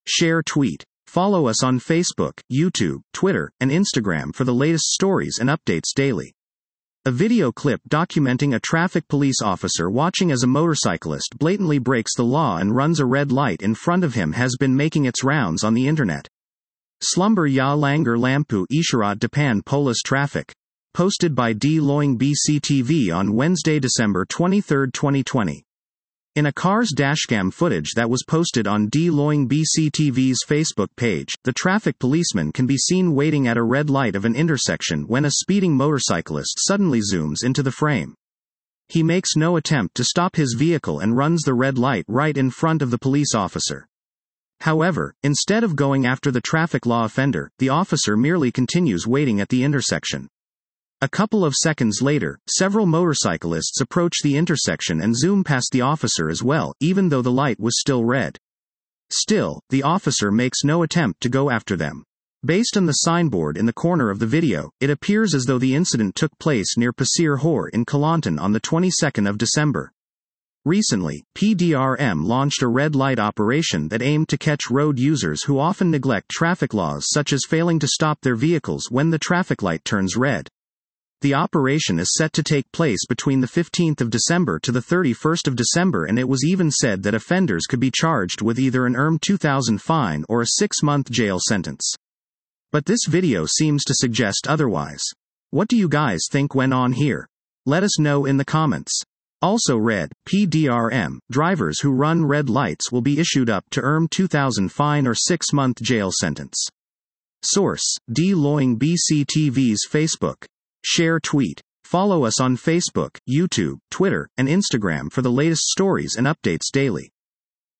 share, tweet. Follow us on Facebook, YouTube, Twitter, and Instagram for the latest stories and updates daily. A video clip documenting a traffic police officer watching as a motorcyclist blatantly breaks the law and runs a red light in front of him has been making its rounds on the internet. Slumber ya langgar lampu isyarat depan polis traffic. Posted by D. Loing BCTV on Wednesday, December 23, 2020. In a car's dashcam footage that was posted on D. Loing BCTV's Facebook page, the traffic policeman can be seen waiting at a red light of an intersection when a speeding motorcyclist suddenly zooms into the frame. He makes no attempt to stop his vehicle and runs the red light right in front of the police officer. However, instead of going after the traffic law offender, the officer merely continues waiting at the intersection. A couple of seconds later, several motorcyclists approach the intersection and zoom past the officer as well, even though the light was still red. Still, the officer makes no attempt to go after them. Based on the signboard in the corner of the video, it appears as though the incident took place near Pasir Hor in Kelantan on the 22nd of December. Recently, PDRM launched a red light operation that aimed to catch road users who often neglect traffic laws, such as failing to stop their vehicles when the traffic light turns red. The operation is set to take place between the 15th of December to the 31st of December, and it was even said that offenders could be charged with either an Rm2,000 fine or a 6-month jail sentence. But this video seems to suggest otherwise. What do you guys think went on here? Let us know in the comments. Also read, PDRM, drivers who run red lights will be issued up to Rm2,000 fine or 6-month jail sentence. Source, D. Loing BCTV's Facebook. Share, tweet. Follow us on Facebook, YouTube, Twitter, and Instagram for the latest stories and updates daily.